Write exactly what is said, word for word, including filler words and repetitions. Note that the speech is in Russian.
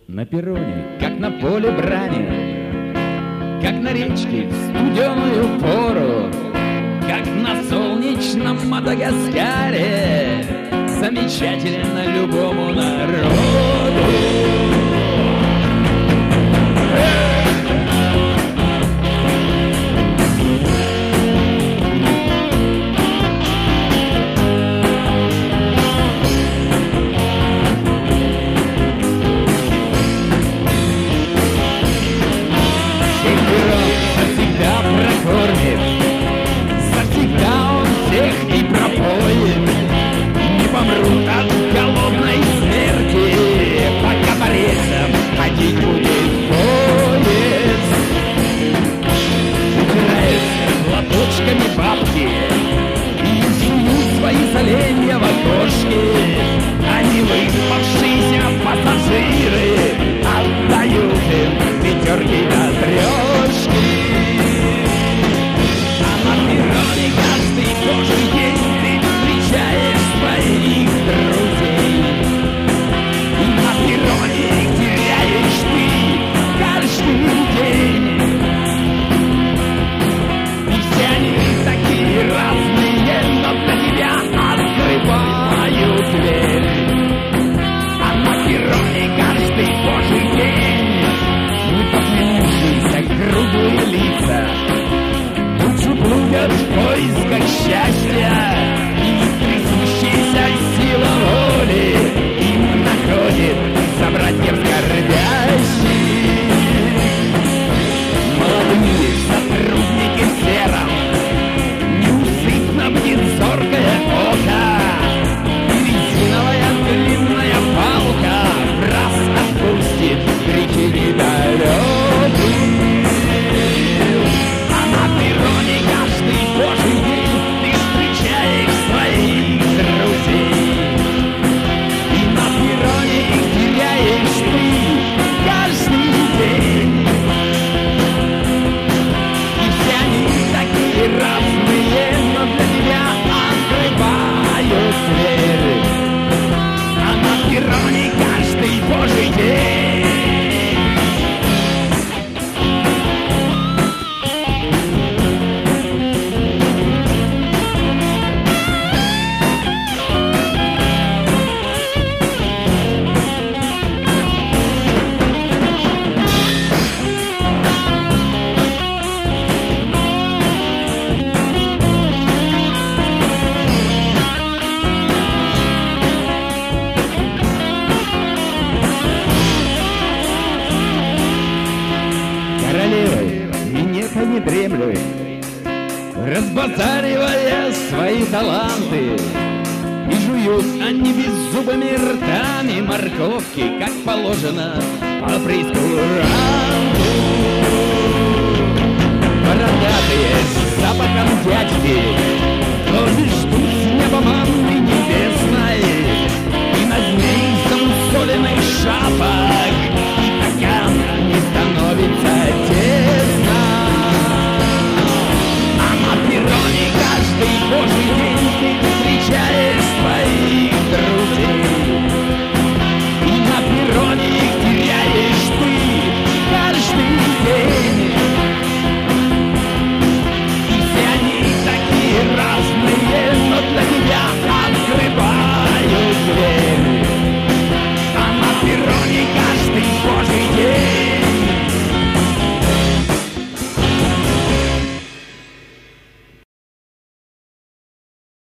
На перроне, как на поле брани, как на речке в студеную пору, как на солнечном Мадагаскаре, замечательно любому народу. Завсегда он всех и пропоет, не помрут от голодной смерти, пока по рельсам ходить будет поезд. Утираются платочками бабки и жуют свои соленья в окошке, они выспавшиеся пассажиры отдают им пятерки до трешки. Каждый божий день ты встречаешь своих друзей, и на перроне их теряешь ты каждый день. И все они такие разные, но для тебя открывают дверь. А на перроне каждый божий день неподменившиеся грубые лица блудят в поисках счастья, и трясущаяся сила воли им находит собратьев скорбящих. Молодые сотрудники в сером, неусыпно бдит зоркое око, и резиновая длинная палка в раз отпустит реки недалёкие. Божий день ты встречаешь своих друзей, и на перроне их теряешь ты каждый день. И все они такие разные, но для тебя открывают дверь. А на перроне каждый божий день. Не дремлют, разбазаривая свои таланты, и жуют они беззубыми ртами морковки, как положено по прейскуранту. Бородатые с запахом дядьки тоже ждут с неба манны